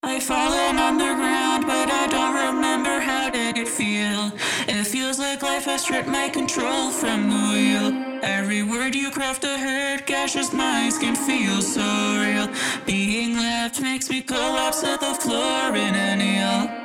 I've fallen on the ground, but I don't remember how did it feel. It feels like life has stripped my control from the wheel. Every word you craft a hurt gashes my skin, feels so real. Being left makes me collapse at the floor in a kneel.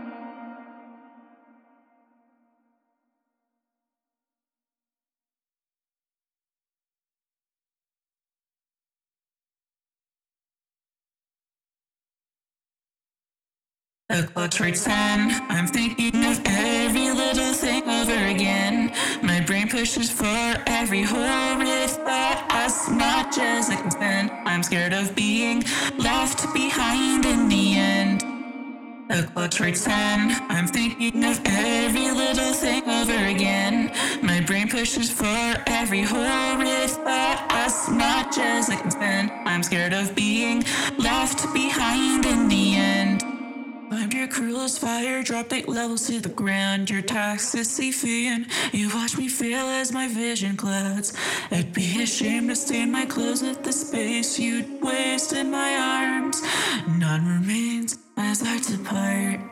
The clock strikes 10. I'm thinking of every little thing over again. My brain pushes for every horrid thought as much as I can spend. I'm scared of being left behind in the end. The clock strikes 10. I'm thinking of every little thing over again. My brain pushes for every horrid thought as much as I can spend. I'm scared of being left behind in the end. I'm your cruelest fire, dropped 8 levels to the ground. Your toxicity feeding, you watch me fail as my vision clouds. I'd be ashamed to stain my clothes with the space you'd waste in my arms. None remains as I depart.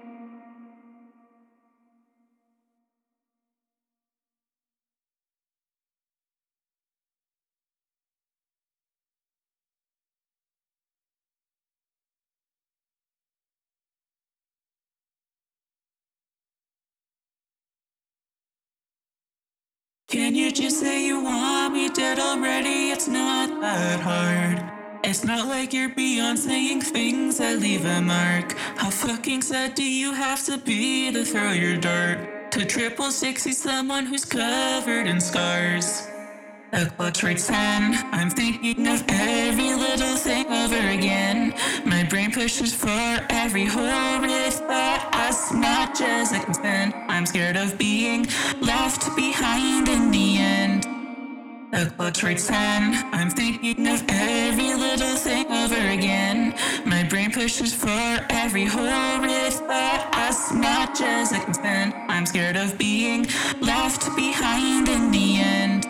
Can you just say you want me dead already? It's not that hard. It's not like you're beyond saying things that leave a mark. How fucking sad do you have to be to throw your dart? To 666 someone who's covered in scars. The clock strikes 10. I'm thinking of every little thing over again. My brain pushes for every horrid thought as much as I can spend. I'm scared of being left behind in the end. The clock strikes 10. I'm thinking of every little thing over again. My brain pushes for every horrid thought as much as I can spend. I'm scared of being left behind in the end.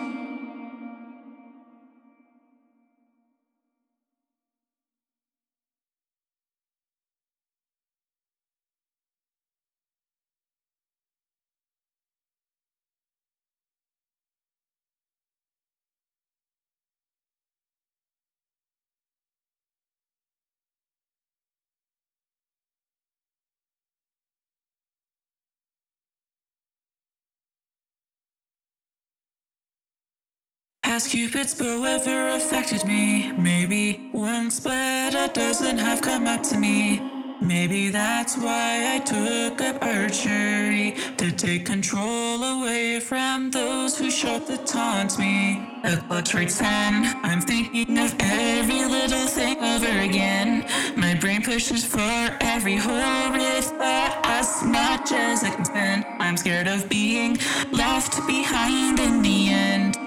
Has Cupid's bow ever affected me? Maybe once, but it doesn't have come up to me. Maybe that's why I took up archery, to take control away from those who shot the taunt me. The clock strikes 10. I'm thinking of every little thing over again. My brain pushes for every horrid thought as much as I can spend. I'm scared of being left behind in the end.